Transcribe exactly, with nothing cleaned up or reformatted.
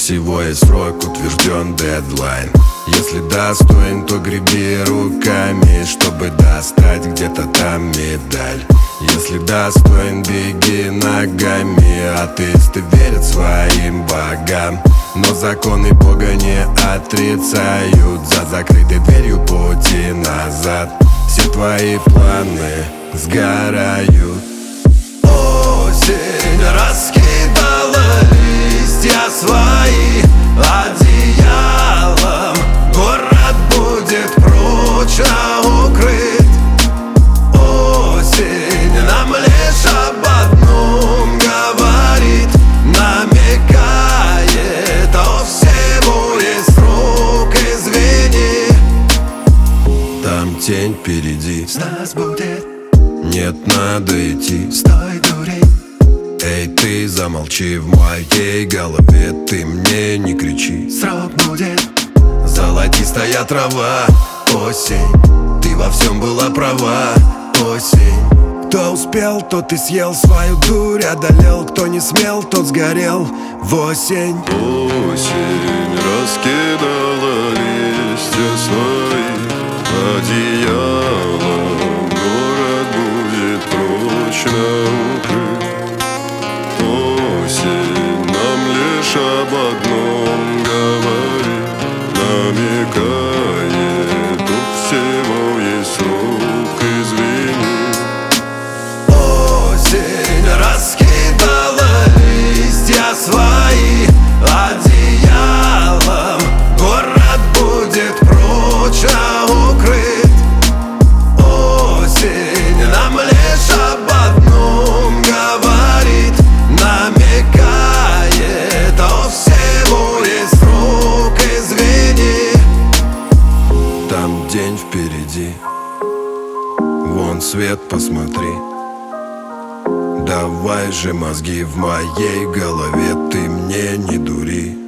всего есть срок, утвержден дедлайн. Если достоин, то греби руками, чтобы достать где-то там медаль. Если достоин, беги ногами. Атеисты верят своим богам, но законы Бога не отрицают. За закрытой дверью пути назад все твои планы сгорают. Осень раскидала листья свои одеялом. Город будет прочно укрыт. Осень нам лишь об одном говорит, намекает: у всего есть срок, извини. Там тень впереди, С нас будет, нет, надо идти. стой, дури. Эй, ты замолчи, в моей голове ты мне не кричи. Срок будет, Золотистая трава, осень, ты во всем была права, осень. Кто успел, тот и съел свою дурь, одолел. Кто не смел, тот сгорел в осень. Осень раскидала листья свои одеялом. Город будет прочно укрыт. Осень нам лишь об одном говорит, намекает: у всего есть срок, извини. Осень раскидала листья свои одеялом. Город будет прочно укрыт. Осень нам лишь об одном говорит, намекает: у всего есть срок, извини. Там день впереди, вон свет, посмотри. Давай же мозги, в моей голове ты мне не дури.